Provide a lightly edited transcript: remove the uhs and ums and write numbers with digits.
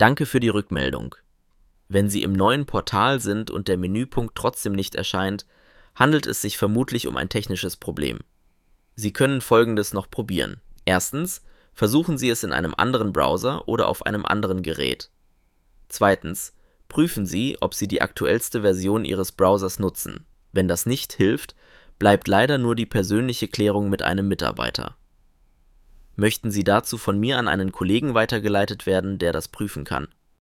Danke für die Rückmeldung. Wenn Sie im neuen Portal sind und der Menüpunkt trotzdem nicht erscheint, handelt es sich vermutlich um ein technisches Problem. Sie können Folgendes noch probieren. Erstens, versuchen Sie es in einem anderen Browser oder auf einem anderen Gerät. Zweitens, prüfen Sie, ob Sie die aktuellste Version Ihres Browsers nutzen. Wenn das nicht hilft, bleibt leider nur die persönliche Klärung mit einem Mitarbeiter. Möchten Sie dazu von mir an einen Kollegen weitergeleitet werden, der das prüfen kann?